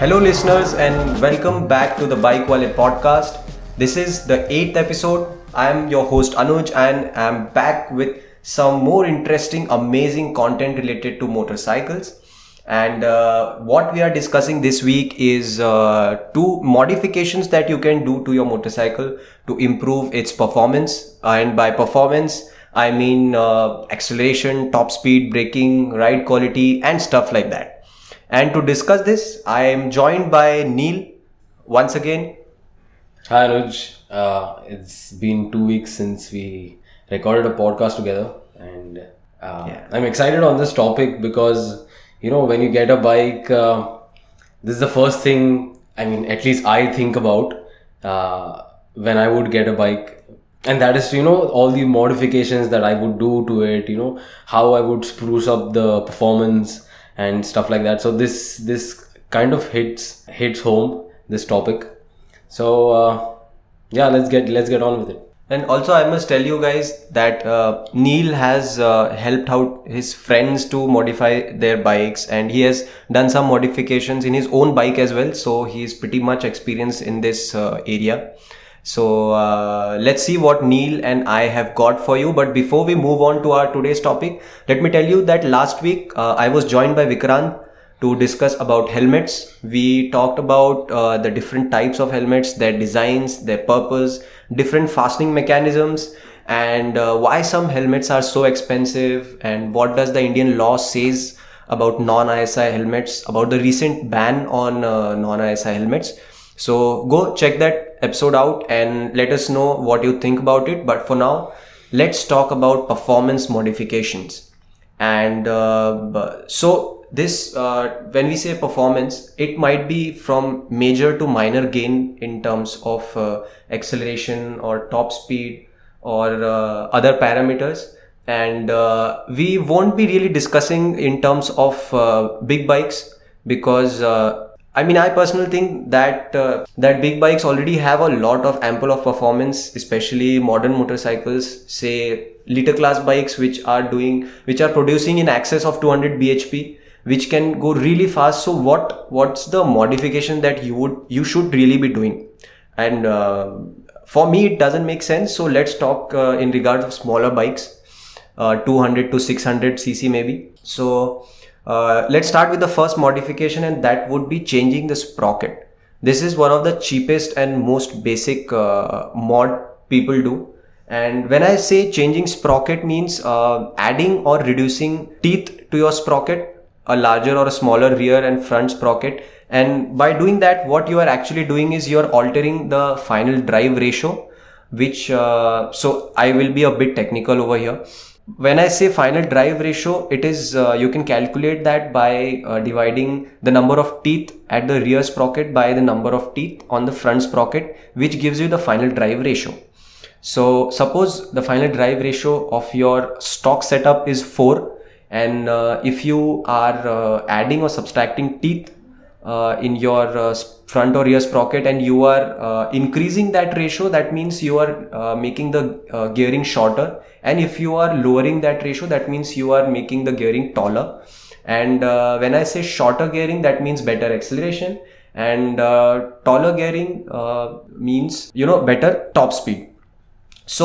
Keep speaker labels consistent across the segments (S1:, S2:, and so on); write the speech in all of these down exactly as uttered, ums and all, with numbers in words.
S1: Hello, listeners, and welcome back to the Bike Wallet podcast. This is the eighth episode. I am your host Anuj, and I'm back with some more interesting, amazing content related to motorcycles. And uh, what we are discussing this week is uh, two modifications that you can do to your motorcycle to improve its performance. And by performance, I mean uh, acceleration, top speed, braking, ride quality, and stuff like that. And to discuss this, I am joined by Neil once again.
S2: Hi Anuj, uh, it's been two weeks since we recorded a podcast together, and uh,
S1: Yeah.
S2: I'm excited on this topic because you know when you get a bike, uh, this is the first thing. I mean, at least I think about uh, when I would get a bike, and that is you know all the modifications that I would do to it. You know how I would spruce up the performance and stuff like that. So this this kind of hits hits home this topic. So uh, yeah, let's get let's get on with it.
S1: And also, I must tell you guys that uh, Neil has uh, helped out his friends to modify their bikes, and he has done some modifications in his own bike as well. So he is pretty much experienced in this uh, area. So uh, let's see what Neil and I have got for you. But before we move on to our today's topic, let me tell you that last week uh, I was joined by Vikrant to discuss about helmets. We talked about uh, the different types of helmets, their designs, their purpose, different fastening mechanisms, and uh, why some helmets are so expensive, and what does the Indian law says about non-I S I helmets, about the recent ban on uh, non-I S I helmets. So go check that episode out and let us know what you think about it. But for now, let's talk about performance modifications. And uh, so this, uh, when we say performance, it might be from major to minor gain in terms of uh, acceleration or top speed or uh, other parameters. And uh, we won't be really discussing in terms of uh, big bikes because uh, I mean, I personally think that uh, that big bikes already have a lot of ample of performance, especially modern motorcycles, say liter class bikes, which are doing, which are producing in excess of two hundred B H P, which can go really fast. So what, what's the modification that you would, you should really be doing? And uh, for me, it doesn't make sense. So let's talk uh, in regards of smaller bikes, uh, two hundred to six hundred C C maybe. So Uh, let's start with the first modification, and that would be changing the sprocket. This is one of the cheapest and most basic uh, mod people do. And when I say changing sprocket means uh, adding or reducing teeth to your sprocket, a larger or a smaller rear and front sprocket. And by doing that, what you are actually doing is you're altering the final drive ratio, which uh, so I will be a bit technical over here. When I say final drive ratio, it is uh, you can calculate that by uh, dividing the number of teeth at the rear sprocket by the number of teeth on the front sprocket, which gives you the final drive ratio. So suppose the final drive ratio of your stock setup is four, and uh, if you are uh, adding or subtracting teeth uh, in your uh, front or rear sprocket, and you are uh, increasing that ratio, that means you are uh, making the uh, gearing shorter. And if you are lowering that ratio, that means you are making the gearing taller. And uh, when I say shorter gearing, that means better acceleration, and uh, taller gearing uh, means, you know, better top speed. So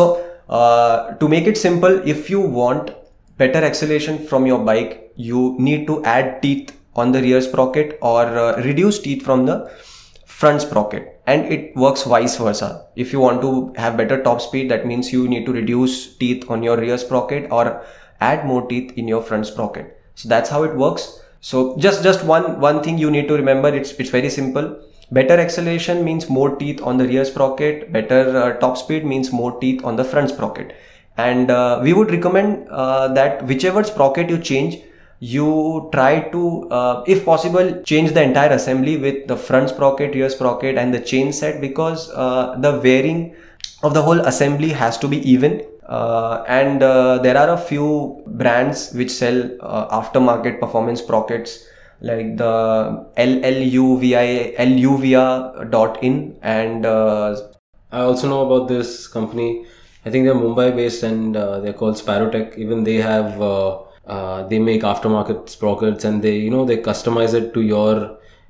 S1: uh, to make it simple, if you want better acceleration from your bike, you need to add teeth on the rear sprocket or uh, reduce teeth from the front sprocket, and it works vice versa. If you want to have better top speed, that means you need to reduce teeth on your rear sprocket or add more teeth in your front sprocket. So that's how it works. So just just one one thing you need to remember, it's it's very simple. Better acceleration means more teeth on the rear sprocket, better uh, top speed means more teeth on the front sprocket. And uh, we would recommend uh, that whichever sprocket you change, you try to uh, if possible change the entire assembly with the front sprocket, rear sprocket, and the chain set, because uh, the wearing of the whole assembly has to be even. Uh, and uh, there are a few brands which sell uh, aftermarket performance sprockets, like the L L U V I L U V I dot in, and uh,
S2: I also know about this company. I think they're Mumbai based, and uh, they're called Sparrowtech. Even they have uh, Uh, they make aftermarket sprockets, and they, you know, they customize it to your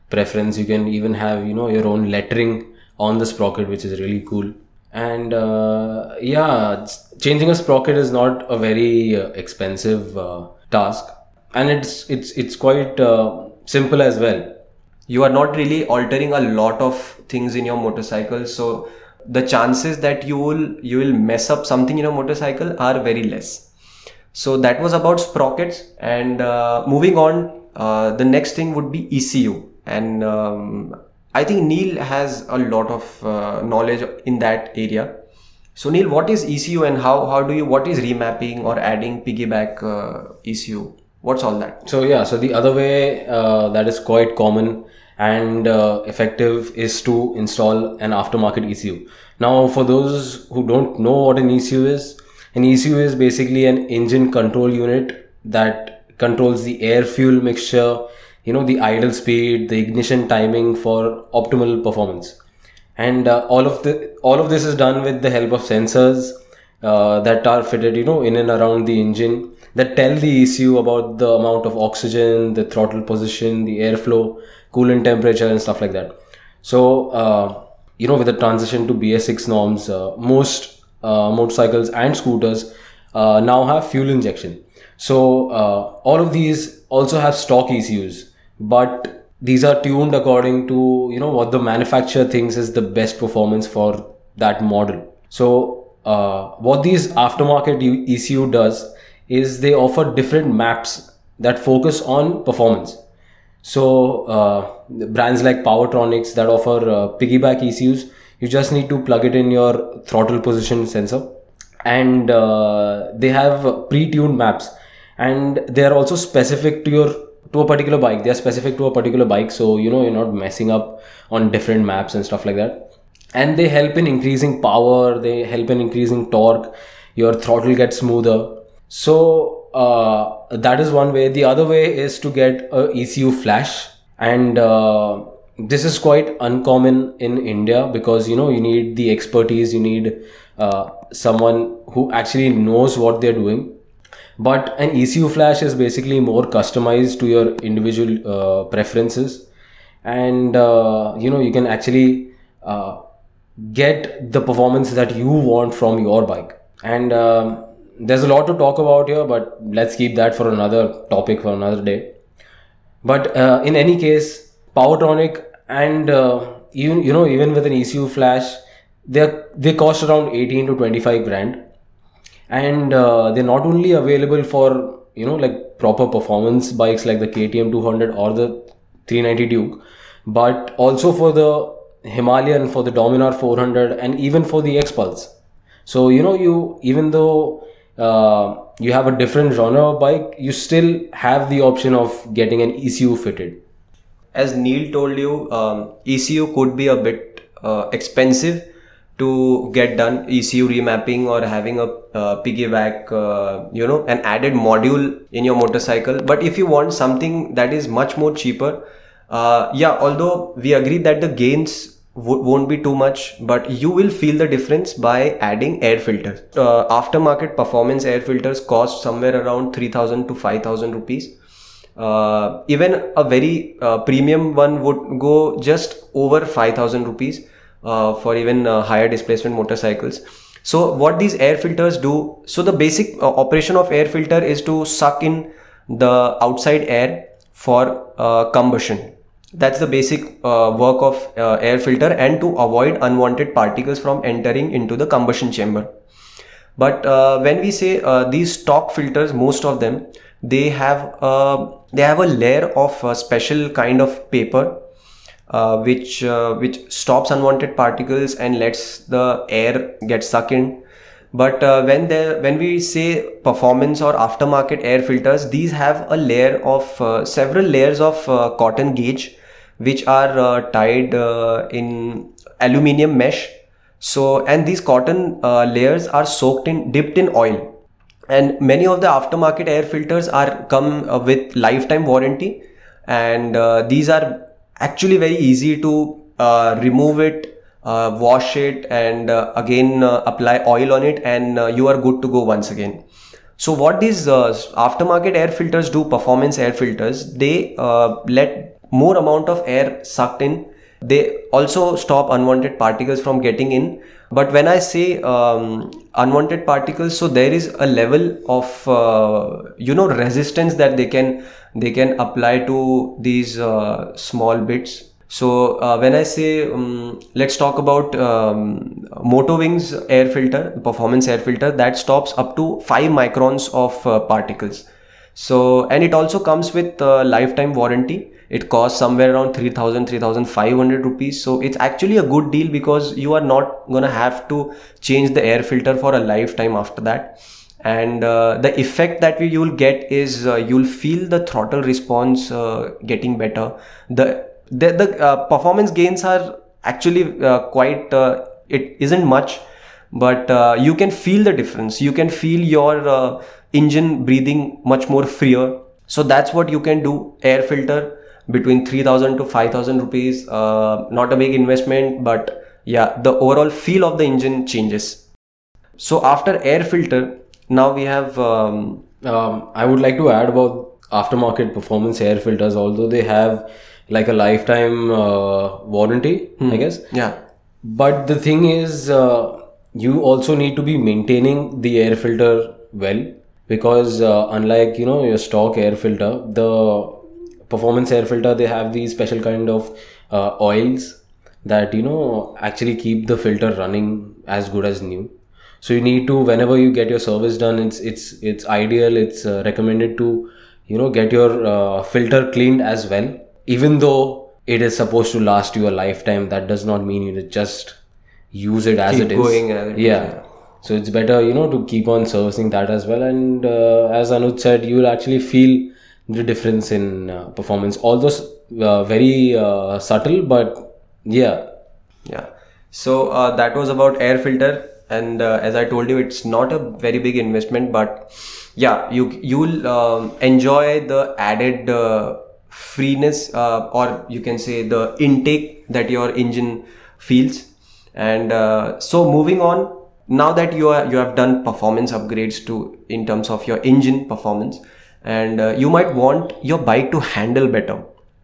S2: preference. You can even have, you know, your own lettering on the sprocket, which is really cool. And uh, yeah, changing a sprocket is not a very uh, expensive uh, task, and it's it's it's quite uh, simple as well.
S1: You are not really altering a lot of things in your motorcycle, so the chances that you will you will mess up something in your motorcycle are very less. So that was about sprockets. And uh, moving on, uh, the next thing would be E C U, and um, I think Neil has a lot of uh, knowledge in that area. So Neil, what is E C U, and how how do you what is remapping or adding piggyback uh, E C U? What's all that?
S2: So yeah, so the other way uh, that is quite common and uh, effective is to install an aftermarket E C U. Now, for those who don't know what an E C U is, an E C U is basically an engine control unit that controls the air fuel mixture, you know, the idle speed, the ignition timing for optimal performance. And uh, all of the all of this is done with the help of sensors uh, that are fitted, you know, in and around the engine, that tell the E C U about the amount of oxygen, the throttle position, the airflow, coolant temperature, and stuff like that. So, uh, you know, with the transition to B S six norms, uh, most uh, motorcycles and scooters uh, now have fuel injection. So, uh, all of these also have stock E C Us, but these are tuned according to, you know, what the manufacturer thinks is the best performance for that model. So, uh, what these aftermarket E C U does is they offer different maps that focus on performance. So uh, brands like Powertronics that offer uh, piggyback E C Us, you just need to plug it in your throttle position sensor, and uh, they have pre-tuned maps, and they are also specific to your to a particular bike. They are specific to a particular bike, so you know you're not messing up on different maps and stuff like that. And they help in increasing power, they help in increasing torque, your throttle gets smoother. So uh, that is one way. The other way is to get a E C U flash, and uh, this is quite uncommon in India because, you know, you need the expertise, you need uh, someone who actually knows what they're doing. But an E C U flash is basically more customized to your individual uh, preferences, and uh, you know, you can actually uh, get the performance that you want from your bike. And um, there's a lot to talk about here, but let's keep that for another topic for another day. But uh, in any case, Powertronic and uh, even, you know, even with an E C U flash, they they cost around eighteen to twenty-five grand, and uh, they're not only available for, you know, like proper performance bikes like the K T M two hundred or the three ninety Duke, but also for the Himalayan, for the Dominar four hundred, and even for the X-Pulse. So, you know, you even though uh, you have a different genre of bike, you still have the option of getting an E C U fitted.
S1: As Neil told you, um, E C U could be a bit uh, expensive to get done. E C U remapping or having a uh, piggyback, uh, you know, an added module in your motorcycle. But if you want something that is much more cheaper, uh, yeah, although we agree that the gains w- won't be too much, but you will feel the difference by adding air filters. Uh, aftermarket performance air filters cost somewhere around three thousand to five thousand rupees. Uh, even a very uh, premium one would go just over five thousand rupees uh, for even uh, higher displacement motorcycles. So what these air filters do, so the basic uh, operation of air filter is to suck in the outside air for uh, combustion. That's the basic uh, work of uh, air filter, and to avoid unwanted particles from entering into the combustion chamber. But uh, when we say uh, these stock filters, most of them, they have uh, they have a layer of a special kind of paper uh, which uh, which stops unwanted particles and lets the air get sucked in. But uh, when they when we say performance or aftermarket air filters, these have a layer of uh, several layers of uh, cotton gauge which are uh, tied uh, in aluminium mesh. So, and these cotton uh, layers are soaked in dipped in oil. And many of the aftermarket air filters are come uh, with lifetime warranty, and uh, these are actually very easy to uh, remove it, uh, wash it, and uh, again uh, apply oil on it, and uh, you are good to go once again. So what these uh, aftermarket air filters do, performance air filters, they uh, let more amount of air sucked in. They also stop unwanted particles from getting in. But when I say um, unwanted particles, so there is a level of uh, you know resistance that they can they can apply to these uh, small bits. So uh, when I say um, let's talk about um, Motowings air filter, performance air filter, that stops up to five microns of uh, particles. So, and it also comes with uh, lifetime warranty. It costs somewhere around three thousand, three thousand five hundred rupees. So it's actually a good deal because you are not gonna have to change the air filter for a lifetime after that. And uh, the effect that you will get is uh, you'll feel the throttle response uh, getting better. The the, the uh, performance gains are actually uh, quite, uh, it isn't much, but uh, you can feel the difference. You can feel your uh, engine breathing much more freer. So that's what you can do. Air filter between three thousand to five thousand rupees, uh, not a big investment, but yeah, the overall feel of the engine changes. So after air filter, now we have um,
S2: um, I would like to add about aftermarket performance air filters. Although they have like a lifetime uh, warranty,
S1: hmm.
S2: I guess.
S1: Yeah.
S2: But the thing is, uh, you also need to be maintaining the air filter well, because uh, unlike you know your stock air filter, the performance air filter, they have these special kind of uh, oils that you know actually keep the filter running as good as new. So you need to, whenever you get your service done, it's it's it's ideal, it's uh, recommended to you know get your uh, filter cleaned as well. Even though it is supposed to last you a lifetime, that does not mean you just use it as
S1: Keep
S2: it is.
S1: going as it is,
S2: yeah.
S1: yeah.
S2: So it's better, you know, to keep on servicing that as well. And uh, as Anuj said, you will actually feel the difference in uh, performance. Although uh, very uh, subtle, but yeah.
S1: Yeah. So uh, that was about air filter, and uh, as I told you, it's not a very big investment, but yeah, you you'll um, enjoy the added uh, freeness, uh, or you can say the intake that your engine feels. And uh, so moving on, now that you are you have done performance upgrades to in terms of your engine performance, and uh, you might want your bike to handle better.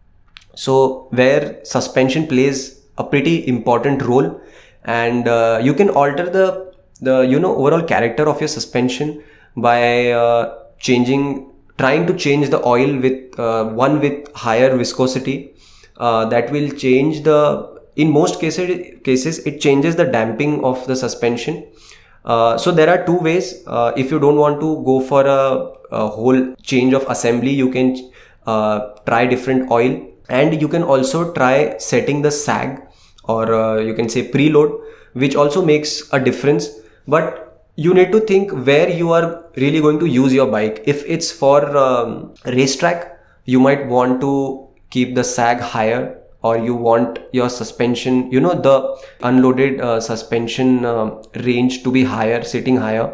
S1: So where suspension plays a pretty important role, and uh, you can alter the the you know overall character of your suspension by uh, changing trying to change the oil with uh, one with higher viscosity. Uh, that will change the, in most cases cases it changes the damping of the suspension. Uh, so there are two ways. Uh, if you don't want to go for a, a whole change of assembly, you can uh, try different oil, and you can also try setting the sag, or uh, you can say preload, which also makes a difference. But you need to think where you are really going to use your bike. If it's for um, racetrack, you might want to keep the sag higher, or you want your suspension, you know, the unloaded uh, suspension uh, range to be higher, sitting higher.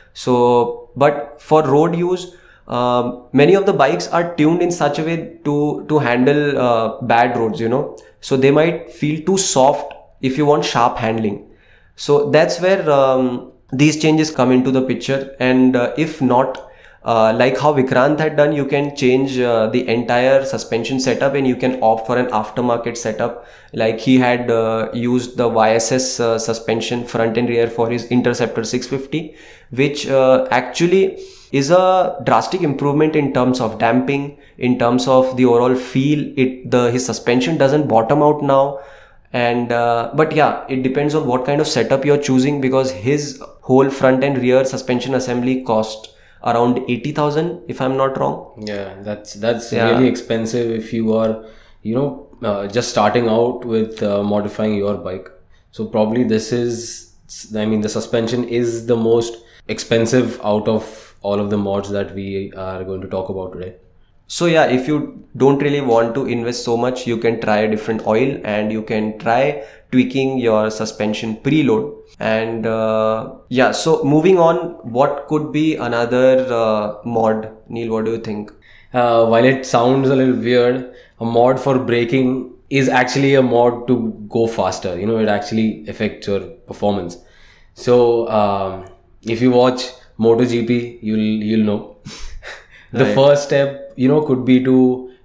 S1: So, but for road use, uh, many of the bikes are tuned in such a way to, to handle uh, bad roads, you know. So they might feel too soft if you want sharp handling. So that's where um, these changes come into the picture. And uh, if not, Uh, like how Vikrant had done, you can change uh, the entire suspension setup, and you can opt for an aftermarket setup. Like he had uh, used the Y S S uh, suspension front and rear for his Interceptor six fifty, which uh, actually is a drastic improvement in terms of damping, in terms of the overall feel. It the his suspension doesn't bottom out now. And uh, but yeah, it depends on what kind of setup you're choosing, because his whole front and rear suspension assembly cost around eighty thousand, if I'm not wrong.
S2: Yeah, that's that's
S1: Yeah.
S2: really expensive if you are, you know, uh, just starting out with uh, modifying your bike. So probably this is, I mean, the suspension is the most expensive out of all of the mods that we are going to talk about today.
S1: So yeah, if you don't really want to invest so much, you can try a different oil, and you can try tweaking your suspension preload. And uh, yeah, so moving on, what could be another uh, mod? Neil, what do you think?
S2: Uh, while it sounds a little weird, a mod for braking is actually a mod to go faster. You know, it actually affects your performance. So um, if you watch MotoGP, you'll you'll know. The
S1: Right.
S2: first step, you know, could be to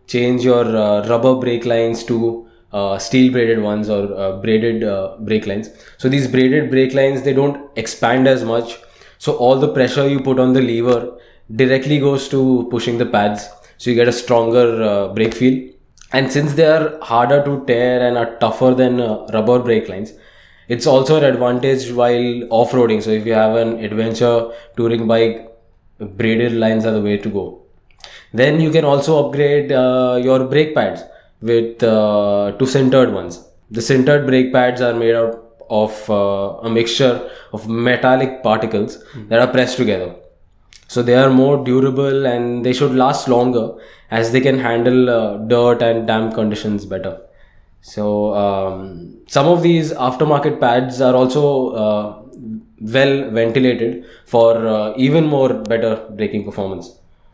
S2: change your uh, rubber brake lines to uh, steel braided ones or uh, braided uh, brake lines. So these braided brake lines, they don't expand as much. So all the pressure you put on the lever directly goes to pushing the pads. So you get a stronger uh, brake feel. And since they are harder to tear and are tougher than uh, rubber brake lines, it's also an advantage while off-roading. So if you have an adventure touring bike, braided lines are the way to go. Then you can also upgrade uh, your brake pads with uh, to sintered ones. The sintered brake pads are made out of uh, a mixture of metallic particles mm-hmm. that are pressed together. So they are more durable and they should last longer as they can handle uh, dirt and damp conditions better. So um, some of these aftermarket pads are also uh, well ventilated for uh, even more better braking performance.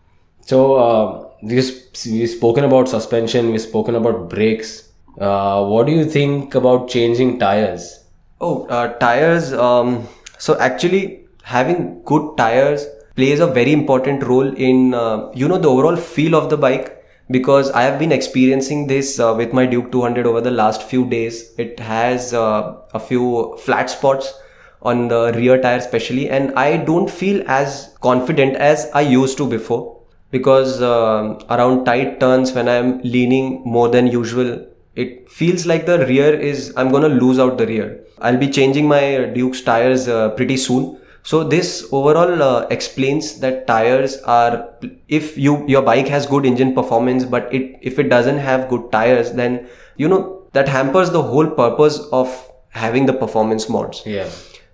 S2: So uh, we've, we've spoken about suspension, we've spoken about brakes. Uh, what do you think about changing tires?
S1: Oh, uh, tires. Um, so actually having good tires plays a very important role in, uh, you know, the overall feel of the bike, because I have been experiencing this uh, with my Duke two hundred over the last few days. It has uh, a few flat spots on the rear tire especially, and I don't feel as confident as I used to before, because uh, around tight turns when I'm leaning more than usual, it feels like the rear is, I'm gonna lose out the rear. I'll be changing my Duke's tires uh, pretty soon. So this overall uh, explains that tires are, if you your bike has good engine performance, but it if it doesn't have good tires, then you know that hampers the whole purpose of having the performance mods.
S2: Yeah.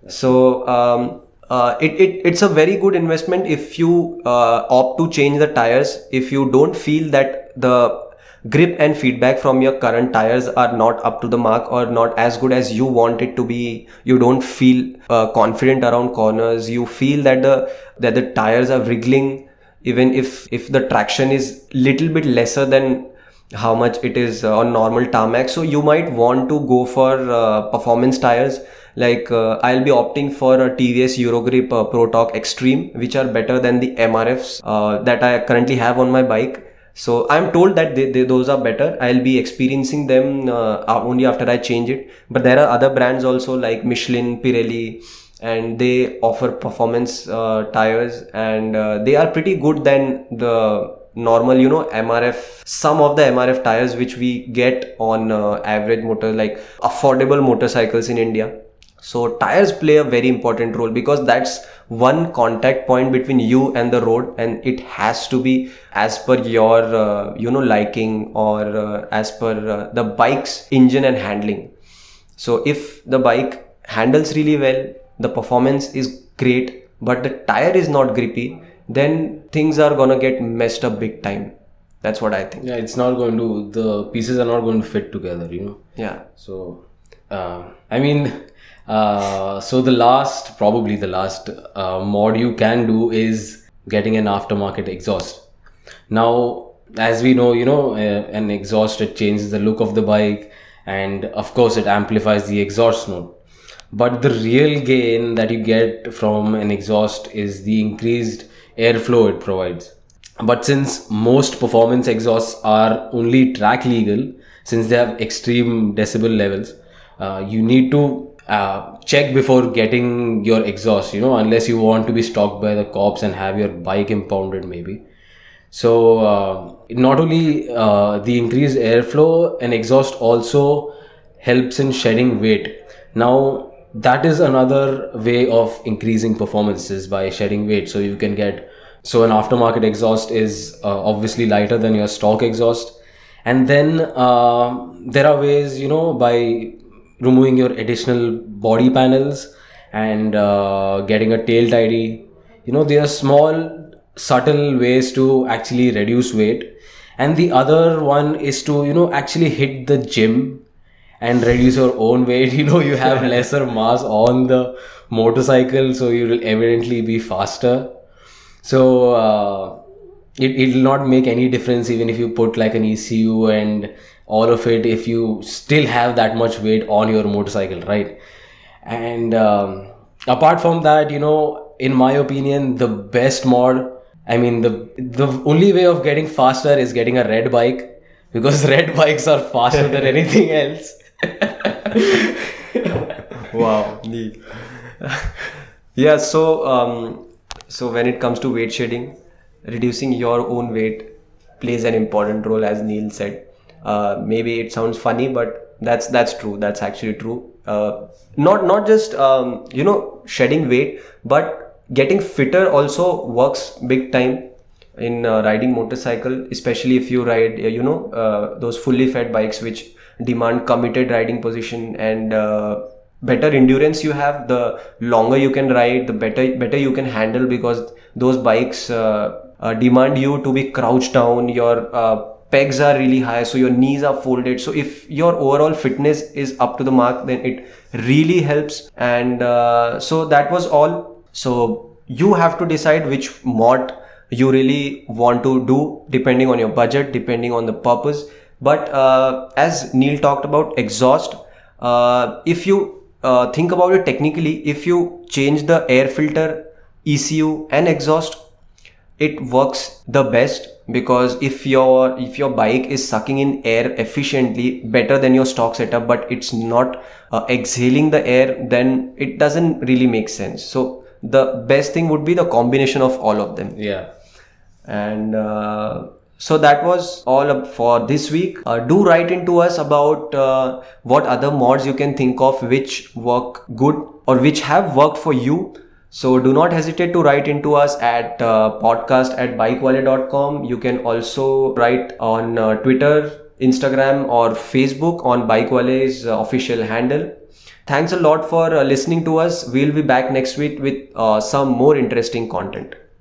S1: So um, uh, it, it it's a very good investment if you uh, opt to change the tires. If you don't feel that the grip and feedback from your current tires are not up to the mark or not as good as you want it to be, you don't feel uh, confident around corners, you feel that the that the tires are wriggling, even if if the traction is little bit lesser than how much it is uh, on normal tarmac, so you might want to go for uh, performance tires. Like uh, I'll be opting for a T V S Eurogrip uh, Pro Torque Extreme, which are better than the M R Fs uh, that I currently have on my bike. So I'm told that they, they, those are better. I'll be experiencing them uh, only after I change it. But there are other brands also like Michelin, Pirelli, and they offer performance uh, tires, and uh, they are pretty good than the normal, you know, M R F, some of the M R F tires which we get on uh, average motor, like affordable motorcycles in India. So tires play a very important role, because that's one contact point between you and the road, and it has to be as per your uh, you know liking, or uh, as per uh, the bike's engine and handling. So if the bike handles really well, the performance is great, but the tire is not grippy, then things are gonna get messed up big time. That's what I think.
S2: Yeah, it's not going to, the pieces are not going to fit together, you know.
S1: Yeah.
S2: So uh, I mean Uh, so the last, probably the last uh, mod you can do is getting an aftermarket exhaust. Now, as we know, you know, uh, an exhaust, it changes the look of the bike, and of course it amplifies the exhaust note. But the real gain that you get from an exhaust is the increased airflow it provides. But since most performance exhausts are only track legal, since they have extreme decibel levels, uh, you need to Uh, check before getting your exhaust, you know, unless you want to be stopped by the cops and have your bike impounded maybe. So uh, not only uh, the increased airflow, an exhaust also helps in shedding weight. Now that is another way of increasing performances, by shedding weight. So you can get, so an aftermarket exhaust is uh, obviously lighter than your stock exhaust, and then uh, there are ways, you know, by removing your additional body panels and uh, getting a tail tidy. You know, there are small subtle ways to actually reduce weight. And the other one is to, you know, actually hit the gym and reduce your own weight. You know, you have lesser mass on the motorcycle, so you will evidently be faster. So uh, it it will not make any difference even if you put like an E C U and all of it, if you still have that much weight on your motorcycle, right? And um, apart from that, you know, in my opinion, the best mod, I mean, the the only way of getting faster is getting a red bike. because red bikes are faster than anything else.
S1: Wow, neat. Yeah, so um, so when it comes to weight shedding, reducing your own weight plays an important role, as Neil said. Uh, maybe it sounds funny, but that's that's true. That's actually true. Uh, not not just um, you know shedding weight, but getting fitter also works big time in uh, riding motorcycle, especially if you ride uh, you know uh, those fully fed bikes which demand committed riding position and uh, better endurance you have, the longer you can ride, the better better you can handle, because those bikes uh, uh, demand you to be crouched down, your uh, pegs are really high, so your knees are folded. So if your overall fitness is up to the mark, then it really helps. And uh, so that was all. So you have to decide which mod you really want to do, depending on your budget, depending on the purpose. But uh, as Neil talked about exhaust, uh, if you uh, think about it technically, if you change the air filter, E C U and exhaust, it works the best, because if your if your bike is sucking in air efficiently, better than your stock setup, but it's not uh, exhaling the air, then it doesn't really make sense. So the best thing would be the combination of all of them.
S2: Yeah.
S1: And uh, so that was all up for this week. Uh, do write into us about uh, what other mods you can think of which work good or which have worked for you. So do not hesitate to write into us at uh, podcast at bikewale dot com. You can also write on uh, Twitter, Instagram or Facebook on Bikewale's uh, official handle. Thanks a lot for uh, listening to us. We'll be back next week with uh, some more interesting content.